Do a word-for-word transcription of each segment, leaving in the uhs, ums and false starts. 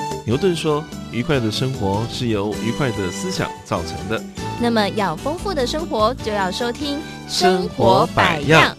牛顿说，愉快的生活是由愉快的思想造成的。 那么要丰富的生活，就要收听生活百样。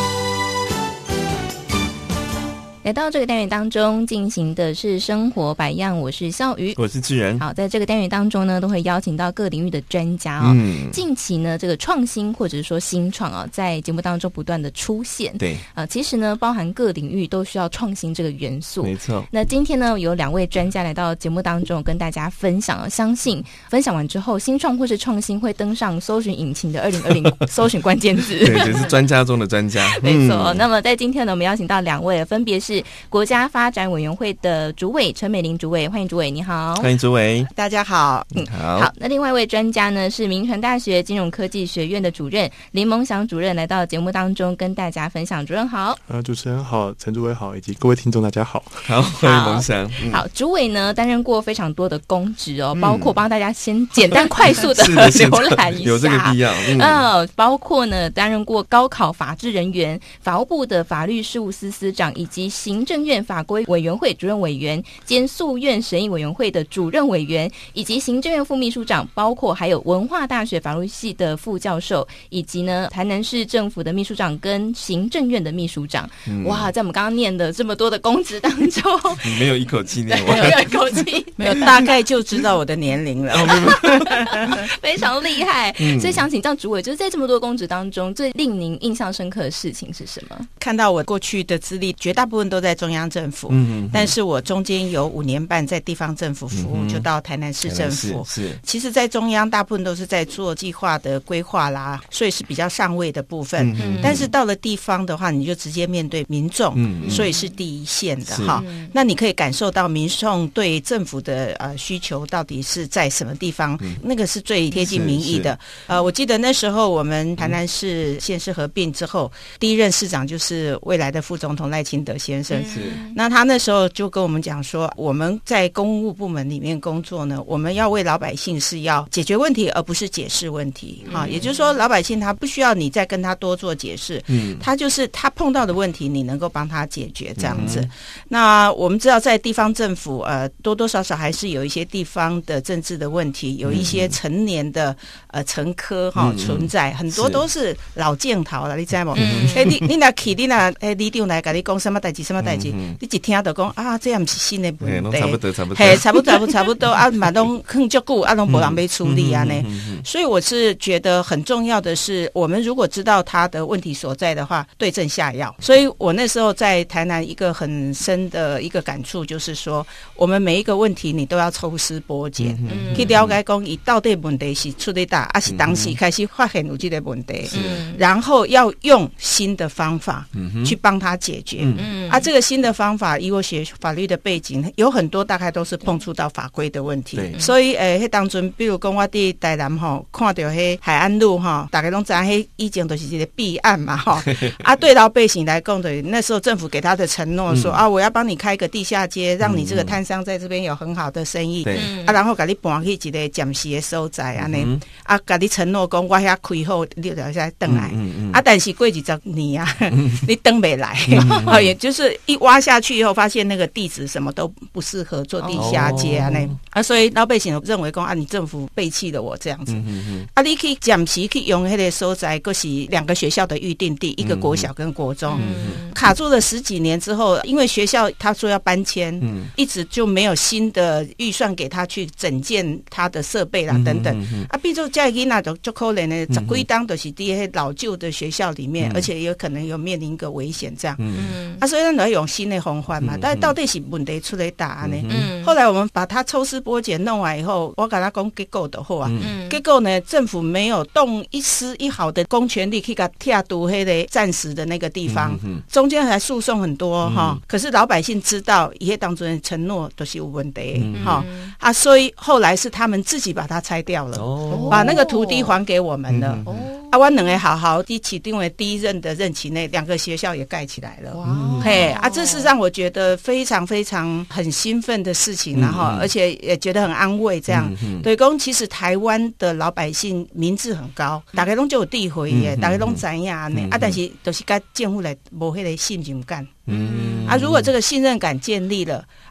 来到这个单元当中进行的是生活百样，我是笑瑜， 我是志仁。 好，在这个单元当中呢，都会邀请到各领域的专家哦。嗯，近期呢，这个创新或者是说新创啊，在节目当中不断的出现。 对啊、呃，其实呢，包含各领域都需要创新这个元素。 没错。 那今天呢，有两位专家来到节目当中，跟大家分享啊，相信分享完之后，新创或是创新会登上搜寻引擎的二零二零搜寻关键字。 对，这是专家中的专家。 没错。嗯、那么在今天呢，我们邀请到两位，分别是国家发展委员会的主委陈美玲主委，欢迎主委，你好。 欢迎主委， 大家好。 嗯， 好。 好，那另外一位专家呢是民传大学金融科技学院的主任林蒙祥主任，来到节目当中跟大家分享。主任好。 呃，主持人好，陈主委好，以及各位听众大家好。 好，欢迎蒙祥。 嗯、好，主委呢担任过非常多的公职哦，嗯、包括帮大家先简单快速的浏览一下， 有这个必要。 嗯、呃，包括呢担任过高考法制人员、法务部的法律事务司司长，以及行政院法规委员会主任委员兼诉愿审议委员会的主任委员，以及行政院副秘书长，包括还有文化大学法律系的副教授，以及呢台南市政府的秘书长跟行政院的秘书长。嗯、哇，在我们刚刚念的这么多的公职当中， 你没有一口气念完， 没有一口气， 没有，大概就知道我的年龄了， 非常厉害。嗯、所以想请教主委，就是在这么多公职当中，最令您印象深刻的事情是什么？ 看到我过去的资历，绝大部分都在中央政府。嗯嗯，但是我中间有五年半在地方政府服务，嗯、就到台南市政府。 是， 其实，在中央大部分都是在做计划的规划啦，所以是比较上位的部分。嗯、但是到了地方的话，你就直接面对民众，嗯、所以是第一线的哈。那你可以感受到民众对政府的呃需求到底是在什么地方，嗯、那个是最贴近民意的。呃，我记得那时候我们台南市县市合并之后，嗯、第一任市长就是未来的副总统赖清德先生。是，那他那时候就跟我们讲说，我们在公务部门里面工作呢，我们要为老百姓是要解决问题，而不是解释问题。哈、嗯，也就是说，老百姓他不需要你再跟他多做解释，嗯，他就是他碰到的问题，你能够帮他解决这样子。嗯、那我们知道，在地方政府，呃，多多少少还是有一些地方的政治的问题，有一些陈年的呃陈科哈、哦、存在，很多都是老建桃了，你知道吗？哎、嗯，你你那去，你那哎，里长来跟你讲什么代志，什么代志，嗯、你一听就讲啊，这样不是新的问题， 差不多，差不多， 嘿，差不多，差不多，差不多啊，嘛都很久久啊，都没人被处理啊呢。所以我是觉得很重要的是，我们如果知道他的问题所在的话，对症下药。所以我那时候在台南一个很深的一个感触就是说，我们每一个问题你都要抽丝剥茧，嗯、去了解讲，伊到底问题是出在哪，还是当时开始发现有这个问题，嗯、然后要用新的方法去帮他解决。嗯、啊，这个新的方法，以我学法律的背景，有很多大概都是碰触到法规的问题。所以，诶、呃，迄当阵，比如讲我伫台南吼，看到迄海岸路吼，大家拢知迄以前都是一个弊案嘛吼。啊，对老百姓来讲的，那时候政府给他的承诺说、嗯、啊，我要帮你开个地下街，让你这个摊商在这边有很好的生意。嗯、啊，然后给你搬去一个暂时的所在安尼、嗯，啊，给你承诺讲我遐开好，你就再回来。嗯嗯、啊，但是过几十年啊，嗯、你回不来。啊，也就是一挖下去以后，发现那个地址什么都不适合做地下街啊，那、哦、啊，所以老百姓认为讲啊，你政府背弃了我这样子。嗯嗯嗯、啊，你去暂时去用那个所在，各是两个学校的预定地，一个国小跟国中，嗯、卡住了十几年之后，因为学校他说要搬迁，嗯、一直就没有新的预算给他去整建他的设备啦、嗯、等等。嗯嗯、啊，比如这个那就就可怜呢，十几档都是在那老旧的学校里面，嗯、而且有可能有面临一个危险这样。嗯、啊，所以咱要用新的方法嘛，嗯、但到底是问题出在哪呢？嗯、后来我们把它抽丝剥茧弄完以后，我跟他讲结果的后啊，嗯、结果呢，政府没有动一丝一毫的公权力去给他跳堵黑的暂时的那个地方，嗯、中间还诉讼很多哈、嗯。可是老百姓知道，以些当中的承诺都是有问题哈、嗯、啊，所以后来是他们自己把它拆掉了，哦、把那个土地还给我们了。哦、啊，我两个好好的启定为第一任的任期内，两个学校也盖起来了。哇，嘿啊，这是让我觉得非常非常很兴奋的事情，然后、嗯、而且也觉得很安慰。这样，嗯、对公其实台湾的老百姓民智很高，大家拢就有智慧耶，大家拢知影呢、嗯、啊，但是都是跟政府来无迄个信任感。嗯啊，如果这个信任感建立了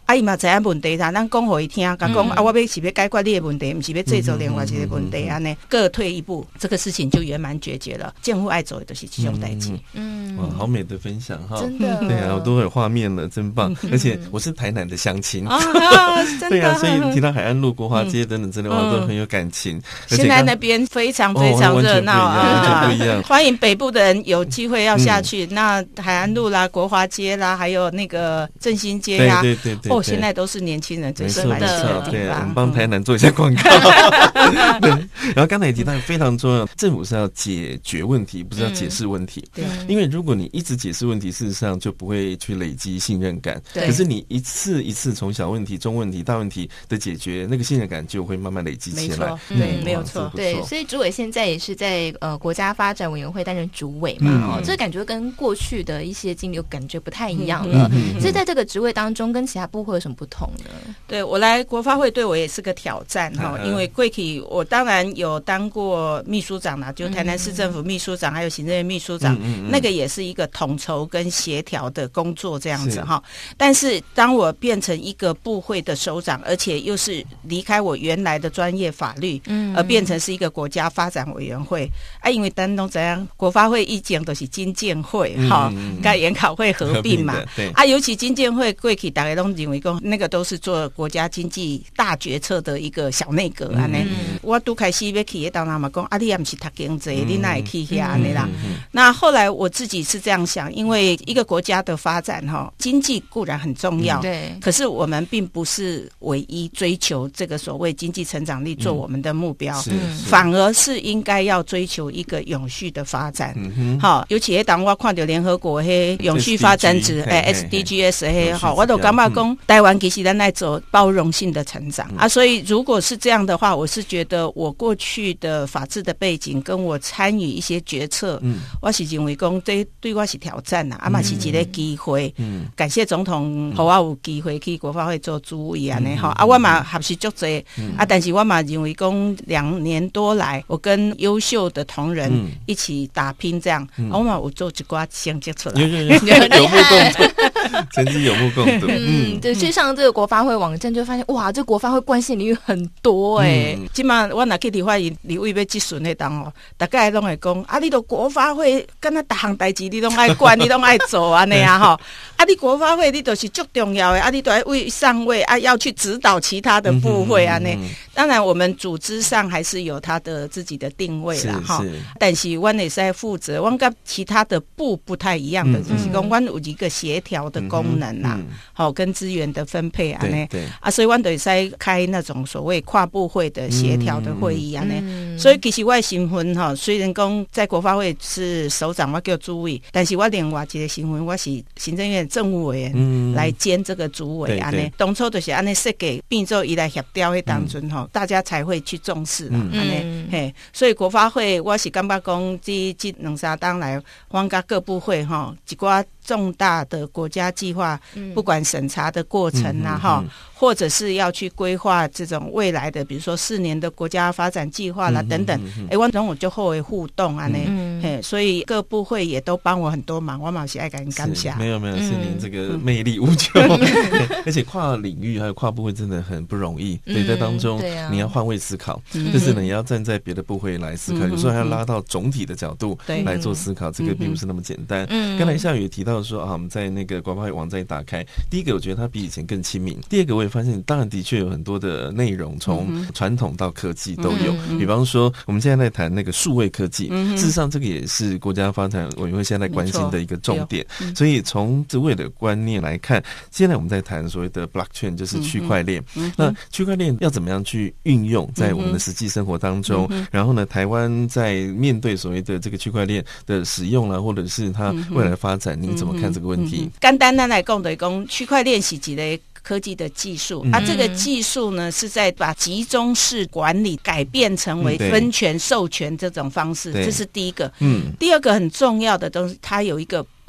啊，伊嘛知影问题啦，咱讲互伊听，甲讲、嗯、啊，我要是要解决你的问题，不是要制造另外一个问题安尼，各退一步，这个事情就圆满解决了。政府爱做的都是这种代志。 嗯， 哇，好美的分享哈， 真的， 对啊，我都有画面了，真棒。而且我是台南的乡亲啊，真的， 对啊，所以提到海岸路、国华街等等之类的话，都很有感情。 现在那边非常非常热闹啊， 完全不一样。 欢迎北部的人有机会要下去，那海岸路啦、国华街啦，还有那个振兴街呀， 对对对， 哦，现在都是年轻人最喜欢的地对，我方。 们帮台南做一下广告。对，然后刚才也提到非常重要，政府是要解决问题，不是要解释问题。 对， 因为如果你一直解释问题，事实上就不会去累积信任感。 对， 可是你一次一次从小问题、中问题、大问题的解决，那个信任感就会慢慢累积起来。 没错，对， 嗯、 没有错。 对，所以主委现在也是在呃国家发展委员会担任主委嘛，嗯、哦，这感觉跟过去的一些经历感觉不太一样了。嗯、所以在这个职位当中，跟其他部会有什么不同呢？ 对，我来国发会对我也是个挑战哈，因为过去我当然有当过秘书长啦，就台南市政府秘书长，还有行政院秘书长，嗯嗯嗯，那个也是一个统筹跟协调的工作这样子哈。但是当我变成一个部会的首长，而且又是离开我原来的专业法律，嗯，而变成是一个国家发展委员会啊，因为咱都怎样，国发会以前都是经建会哈，跟研考会合并嘛， 对啊，尤其经建会过去大家都认为讲那个都是做国家经济大决策的一个小内阁安尼。嗯、我拄开始要去的当然嘛讲，啊，你也不是读经济，你哪会去遐安尼啦？那后来我自己是这样想，因为一个国家的发展哈，经济固然很重要，嗯、 对， 可是我们并不是唯一追求这个所谓经济成长率做我们的目标， 嗯、 反而是应该要追求一个永续的发展。好、嗯，尤其当我看到联合国迄永续发展指诶 S D Gs 迄好，我都感觉讲台湾其实咱在走包容性的成长、嗯、啊，所以如果是这样的话，我是觉得我过去的法治的背景跟我参与一些决策，嗯，我是认为讲这对我是挑战呐、啊，啊嘛是一个机会，嗯，感谢总统，让我有机会去国发会做主委安尼吼，啊，我嘛合适足济，嗯、啊，但是我嘛认为讲两年多来，我跟优秀的同仁一起打拼，这样，嗯、我嘛有做一寡成绩出来， 有有有有目共睹，成绩有目共睹， 嗯，对，去上这个国发会网站就发现，哇，这国发会关系领域很多哎、欸。 嗯，即马我若去立法院立委要质询迄当哦，大概拢会讲啊，你都国发会，敢若逐项代志你拢爱管，你拢爱做安尼啊吼。啊，你国发会你都是足重要的，啊，你都要为上位啊，要去指导其他的部会安尼。嗯嗯嗯、当然，我们组织上还是有他的自己的定位啦哈。但是阮也是在负责，阮跟其他的部不太一样的，嗯、就是讲阮有一个协调的功能啦，好、嗯嗯、跟资源的分配安尼。啊，所以阮就在开那种所谓跨部会的协调的会议安尼。嗯、所以其实我的身份哈，虽然讲在国发会是首长，我叫主委，但是我另外一个身份我是行政院政务委员来兼这个主委安尼。当初就是安尼设计变做伊来协调的当中哈，嗯、大家才会去重视啦安尼。嗯、嘿，所以国发会我是感觉讲这这两三当来，阮甲各部会哈一寡重大的国家计划，嗯、不管审查的过程啊哈。嗯嗯嗯或者是要去规划这种未来的，比如说四年的国家发展计划啦、嗯、等等，哎，我跟我就后为互动啊呢，嗯、嘿，所以各部会也都帮我很多忙，我嘛是爱感感谢。 没有没有，是您这个魅力无穷，嗯、而且跨领域还有跨部会真的很不容易，所以在当中、嗯啊、你要换位思考，嗯、就是呢，你要站在别的部会来思考，嗯、有时候还要拉到总体的角度来做思考，嗯、这个并不是那么简单。嗯、刚才夏雨也提到说啊，我们在那个国发会网站一打开，第一个我觉得它比以前更亲民，第二个我也发现。当然，的确有很多的内容，从传统到科技都有。嗯、比方说，我们现在在谈那个数位科技，嗯、事实上这个也是国家发展委员会现在关心的一个重点。嗯、所以从职位的观念来看，现在我们在谈所谓的 blockchain， 就是区块链。嗯、那区块链要怎么样去运用在我们的实际生活当中？嗯、然后呢，台湾在面对所谓的这个区块链的使用啦，或者是它未来的发展，您怎么看这个问题？ 简单单来讲，就是讲区块链是一个科技的技术，嗯、啊，这个技术呢是在把集中式管理改变成为分权授权这种方式，这是第一个。嗯，第二个很重要的东西，它有一个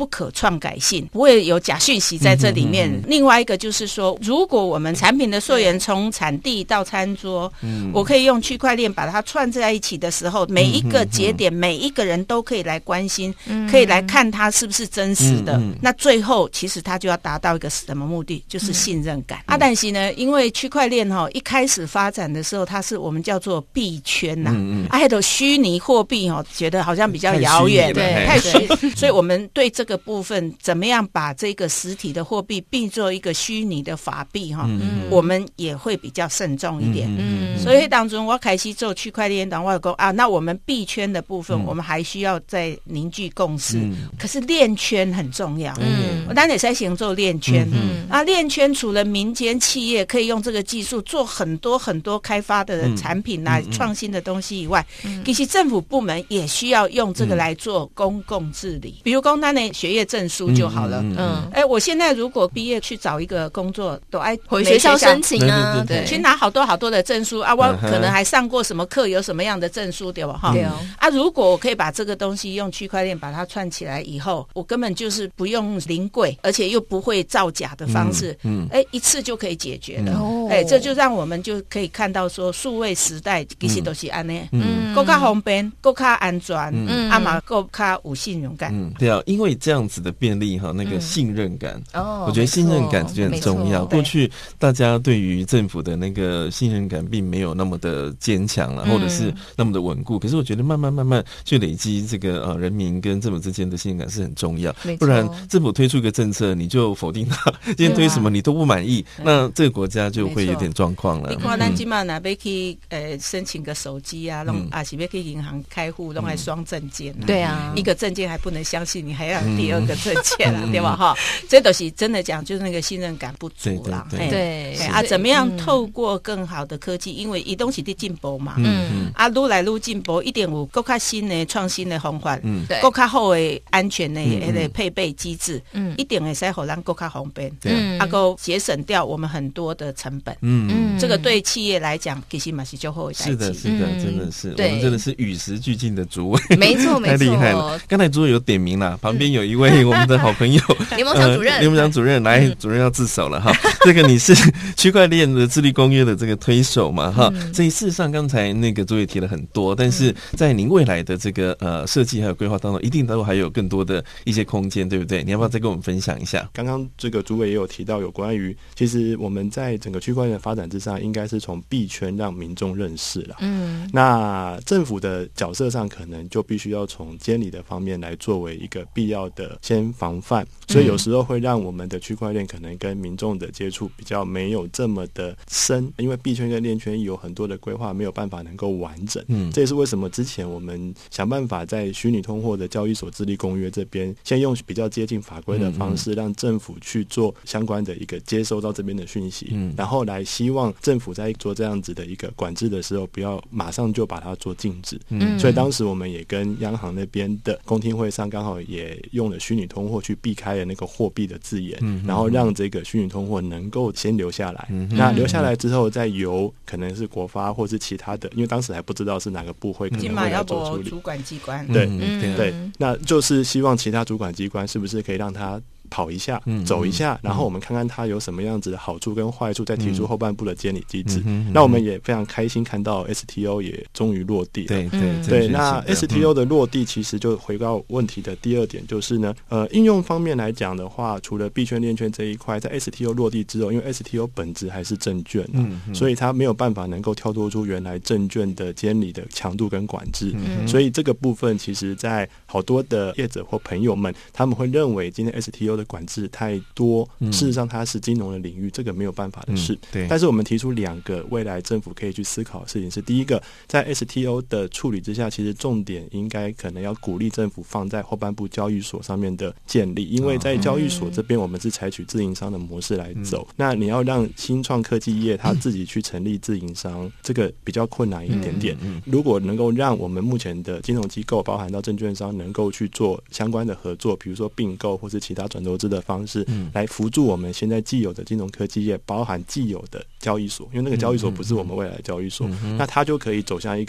不可篡改性，不会有假讯息在这里面。嗯嗯嗯、另外一个就是说，如果我们产品的溯源从产地到餐桌，嗯、我可以用区块链把它串在一起的时候，每一个节点、嗯、每一个人都可以来关心，嗯、可以来看它是不是真实的。嗯嗯、那最后其实它就要达到一个什么目的，就是信任感。嗯、啊，但是呢，因为区块链哈、哦、一开始发展的时候，它是我们叫做币圈呐、啊，嗯嗯、啊，还有虚拟货币哦，觉得好像比较遥远，对，太虚，所以我们对这个部分怎么样把这个实体的货币并做一个虚拟的法币哈、哦，嗯、我们也会比较慎重一点。嗯，所以当中我开始做区块链，当我讲啊，那我们币圈的部分，嗯、我们还需要再凝聚共识。嗯、可是链圈很重要，嗯，我当然也在行做链圈，嗯，啊，链圈除了民间企业可以用这个技术做很多很多开发的产品啊、嗯、创新的东西以外，嗯、其实政府部门也需要用这个来做公共治理。比如说，那的学业证书就好了，嗯，哎、嗯欸，我现在如果毕业去找一个工作，都爱回学校申请啊，对，对对对， 去拿好多好多的证书啊，我可能还上过什么课，有什么样的证书，对吧？哈，对哦。啊，如果我可以把这个东西用区块链把它串起来以后，我根本就是不用临柜，而且又不会造假的方式，嗯，哎、嗯欸，一次就可以解决了。哦、哎、欸，这就让我们就可以看到说，数位时代其实都是安呢，嗯，更加方便，更加安全，嗯，啊嘛，更加有信用感。 嗯，对啊，因为这样子的便利哈，那个信任感，哦、嗯，我觉得信任感就很重要。过去大家对于政府的那个信任感并没有那么的坚强啊，或者是那么的稳固。可是我觉得慢慢慢慢去累积这个呃人民跟政府之间的信任感是很重要。不然政府推出一个政策，你就否定它，今天推什么你都不满意，那这个国家就会有点状况了。 你看咱今嘛哪要去呃申请个手机啊，弄啊是要去银行开户，弄来双证件、啊。对啊，一个证件还不能相信，你还要第二个证件啊，嗯、对吧？哈，这都是真的讲，就是那个信任感不足啦。对对对，对啊，怎么样透过更好的科技，因为移动是在进步嘛，嗯啊，愈来愈进步，一定有更加新的创新的方法，嗯，对，更加好的安全的那个配备机制，嗯，一定会使让咱更加方便，嗯，啊，够节省掉我们很多的成本，嗯嗯，这个对企业来讲，其实嘛是就好的代志， 是的，是的，真的是，我们真的是与时俱进的主委， 没错，没错， 太厉害了。刚才主委有点名啦，旁边有一位我们的好朋友， 联盟长主任， 联盟长主任，来，主任要自首了哈。这个你是区块链的智力公约的这个推手嘛哈？所以事实上，刚才那个主委提了很多，但是在您未来的这个呃设计还有规划当中，一定都还有更多的一些空间，对不对？你要不要再跟我们分享一下？ 刚刚这个主委也有提到有关于，其实我们在整个区块链的发展之上，应该是从币圈让民众认识了。嗯，那政府的角色上，可能就必须要从监理的方面来作为一个必要的先防范，所以有时候会让我们的区块链可能跟民众的接触比较没有这么的深，因为币圈跟链圈有很多的规划没有办法能够完整。嗯，这也是为什么之前我们想办法在虚拟通货的交易所治理公约这边，先用比较接近法规的方式，让政府去做相关的一个接收到这边的讯息，嗯，然后来希望政府在做这样子的一个管制的时候，不要马上就把它做禁止。嗯，所以当时我们也跟央行那边的公听会上，刚好也用了虚拟通货去避开了那个货币的字眼，嗯，然后让这个虚拟通货能够先留下来。嗯，那留下来之后，再由可能是国发或是其他的，因为当时还不知道是哪个部会可能会来做处理。 主管机关， 对，嗯，对，那就是希望其他主管机关是不是可以让他跑一下、嗯、走一下，然后我们看看它有什么样子的好处跟坏处，再提出后半部的监理机制。嗯、那我们也非常开心看到 S T O 也终于落地了。 对对对，那 S T O 的落地其实就回到问题的第二点，就是呢，呃，应用方面来讲的话，除了币圈链圈这一块，在 S T O 落地之后，因为 S T O 本质还是证券、啊嗯嗯、所以它没有办法能够跳脱出原来证券的监理的强度跟管制，嗯、所以这个部分其实在好多的业者或朋友们，他们会认为今天 S T O 的管制太多，事实上它是金融的领域，这个没有办法的事、嗯、对。但是我们提出两个未来政府可以去思考的事情是，第一个，在 S T O 的处理之下，其实重点应该可能要鼓励政府放在后半部交易所上面的建立，因为在交易所这边我们是采取自营商的模式来走、嗯、那你要让新创科技业他自己去成立自营商、嗯、这个比较困难一点点、嗯嗯、如果能够让我们目前的金融机构包含到证券商能够去做相关的合作，比如说并购或是其他转投资的方式、嗯、来辅助我们现在既有的金融科技业，包含既有的交易所，因为那个交易所不是我们未来的交易所、嗯、那它就可以走向一个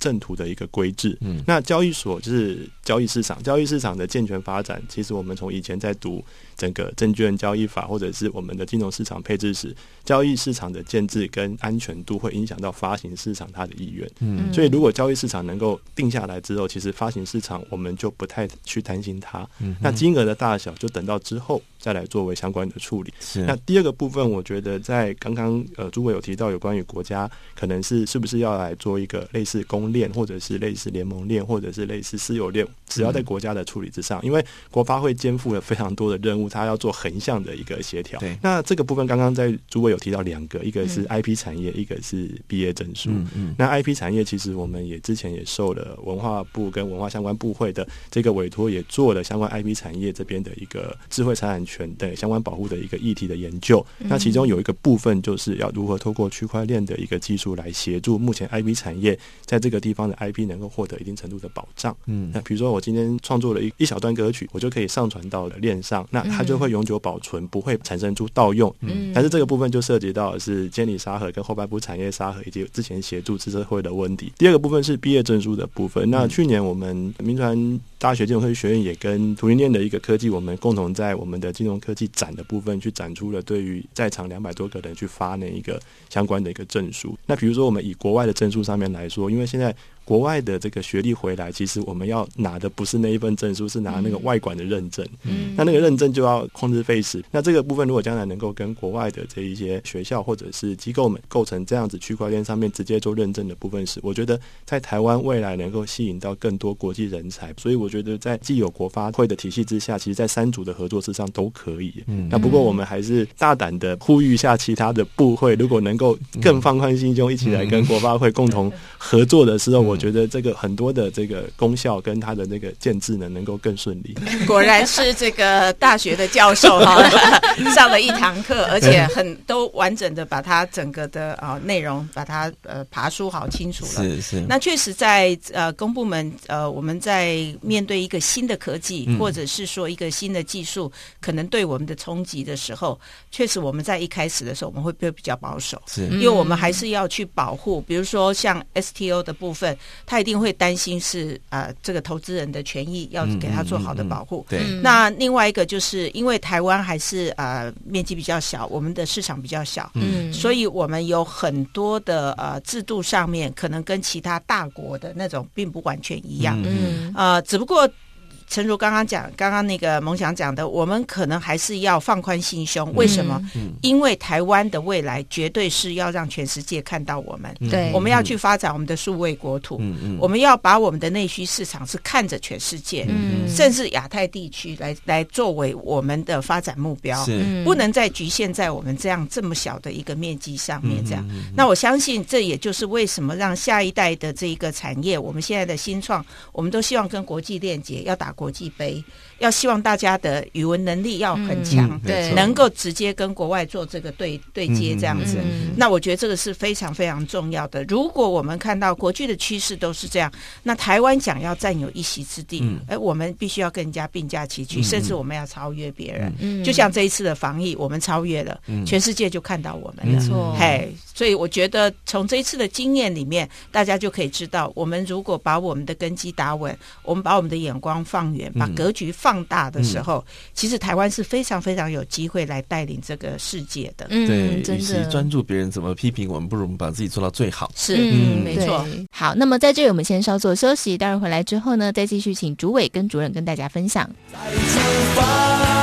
正途的一个规制。嗯，那交易所就是交易市场，交易市场的健全发展，其实我们从以前在读整个证券交易法或者是我们的金融市场配置时，交易市场的建制跟安全度会影响到发行市场它的意愿。嗯，所以如果交易市场能够定下来之后，其实发行市场我们就不太去担心它。嗯，那金额的大小就等到之后再来作为相关的处理。是。那第二个部分，我觉得在刚刚呃诸位有提到有关于国家可能是是不是要来做一个类似公链，或者是类似联盟链，或者是类似私有链，只要在国家的处理之上，因为国发会肩负了非常多的任务，它要做横向的一个协调。那这个部分刚刚在诸位有提到两个，一个是 I P 产业，一个是毕业证书。嗯嗯。那 I P 产业其实我们也之前也受了文化部跟文化相关部会的这个委托，也做了相关 I P 产业这边的一个智慧财产权的相关保护的一个议题的研究。那其中有一个部分就是要如何透过区块链的一个技术来协助目前 I P 产业在这个地方的 I P 能够获得一定程度的保障。嗯，那比如说我今天创作了一一小段歌曲，我就可以上传到链上，那它就会永久保存，不会产生出盗用。嗯，但是这个部分就涉及到的是监理沙盒跟后半部产业沙盒以及之前协助自社会的问题。第二个部分是毕业证书的部分。那去年我们民传大学金融科技学院也跟图灵链的一个科技，我们共同在我们的金融科技展的部分去展出了对于在场两百多个人去发那一个相关的一个证书。那比如说我们以国外的证书上面来说，因为现在国外的这个学历回来，其实我们要拿的不是那一份证书，是拿那个外管的认证。嗯，那那个认证就要控制费时。那这个部分如果将来能够跟国外的这一些学校或者是机构们构成这样子区块链上面直接做认证的部分时，我觉得在台湾未来能够吸引到更多国际人才。所以我觉得在既有国发会的体系之下，其实在三组的合作之上都可以。嗯，那不过我们还是大胆的呼吁一下其他的部会，如果能够更放宽心胸，一起来跟国发会共同合作的时候，我觉得这个很多的这个功效跟它的那个建制呢，能够更顺利。 果然是这个大学的教授哈，上了一堂课，而且很都完整的把它整个的啊内容把它呃爬梳好清楚了。是是。那确实在呃公部门呃我们在面对一个新的科技，嗯、或者是说一个新的技术，可能对我们的冲击的时候，确实我们在一开始的时候我们会比较保守，是因为我们还是要去保护，比如说像 S T O 的部分。他一定会担心是啊、呃，这个投资人的权益要给他做好的保护。嗯嗯嗯、对。那另外一个就是因为台湾还是呃面积比较小，我们的市场比较小，嗯，所以我们有很多的呃制度上面可能跟其他大国的那种并不完全一样。嗯。呃，只不过。诚如刚刚讲，刚刚那个梦想讲的，我们可能还是要放宽心胸。为什么？嗯、因为台湾的未来绝对是要让全世界看到我们。对、嗯，我们要去发展我们的数位国土。嗯嗯，我们要把我们的内需市场是看着全世界，嗯、甚至亚太地区来来作为我们的发展目标，不能再局限在我们这样这么小的一个面积上面。这样，嗯嗯嗯、那我相信这也就是为什么让下一代的这一个产业，我们现在的新创，我们都希望跟国际链接，要打国际杯，要希望大家的语文能力要很强，嗯、对，能够直接跟国外做这个对对接这样子。嗯、那我觉得这个是非常非常重要的。如果我们看到国际的趋势都是这样，那台湾想要占有一席之地，嗯、而我们必须要跟人家并驾齐驱，嗯、甚至我们要超越别人。嗯、就像这一次的防疫，我们超越了，嗯、全世界就看到我们了。没错，嘿，所以我觉得从这一次的经验里面，大家就可以知道，我们如果把我们的根基打稳，我们把我们的眼光放远，把格局放大的时候，嗯、其实台湾是非常非常有机会来带领这个世界的。 嗯，对，与其专注别人怎么批评我们，不如我们把自己做到最好。 是，嗯，没错。好，那么在这里我们先稍作休息，待会儿回来之后呢，再继续请主委跟主任跟大家分享。再出发